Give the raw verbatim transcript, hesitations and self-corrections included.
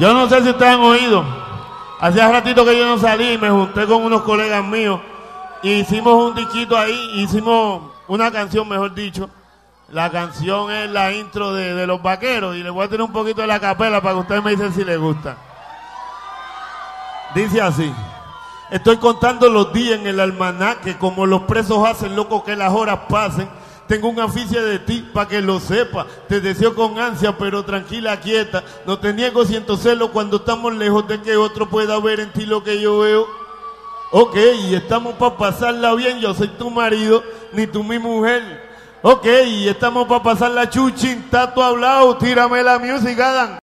Yo no sé si ustedes han oído. Hacía ratito que yo no salí y me junté con unos colegas míos. Y hicimos un disquito ahí, hicimos una canción, mejor dicho. La canción es la intro de, de Los Vaqueros. Y le voy a tener un poquito de la capela para que ustedes me dicen si les gusta. Dice así. Estoy contando los días en el almanaque, como los presos hacen, loco, que las horas pasen. Tengo un aficio de ti, pa' que lo sepa. Te deseo con ansia, pero tranquila, quieta. No te niego, siento celo cuando estamos lejos de que otro pueda ver en ti lo que yo veo. Ok, y estamos pa' pasarla bien, yo soy tu marido, ni tú mi mujer. Ok, y estamos pa' pasarla chuchin, tato hablado, tírame la música, Dan.